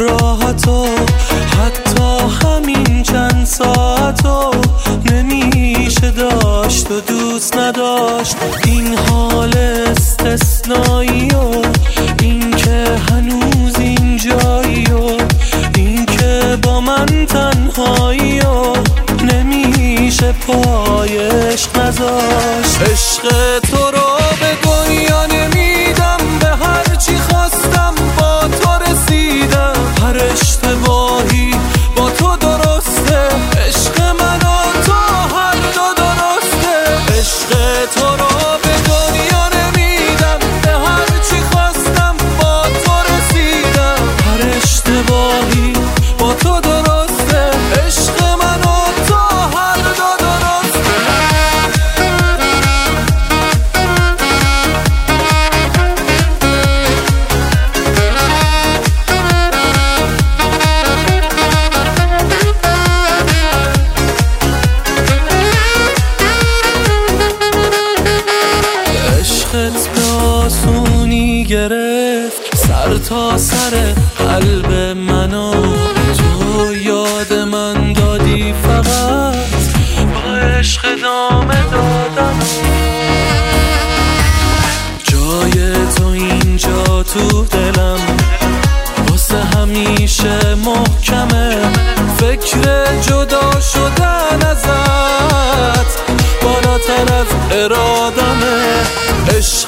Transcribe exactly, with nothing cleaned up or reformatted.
راحتو، حتی همین چند ساعتو نمیشه داشت و دوست نداشت. این حال استثنایی و این که هنوز اینجایی و این که با من تنهایی و نمیشه پای عشق نذاشت. عشق تو رو به دنیا نمیدم، به هر چی خواستم با تو رسیدم. هر اشتباهی با تو درسته، عشق من و تو هر دو درسته. عشق تو رو به دنیا نمیدم، به هر چی خواستم با تو رسیدم. هر اشتباهی با تو درسته، عشق من و تو هر دو درسته. عشقت به آسونی گرفت سر تا سر قلب منو، تو یاد من دادی فقط با عشق ادامه دادن. جای تو اینجا تو دلم واسه همیشه محکمه. فکر جدا شدن ازت بالاتر از ارادمه. عشق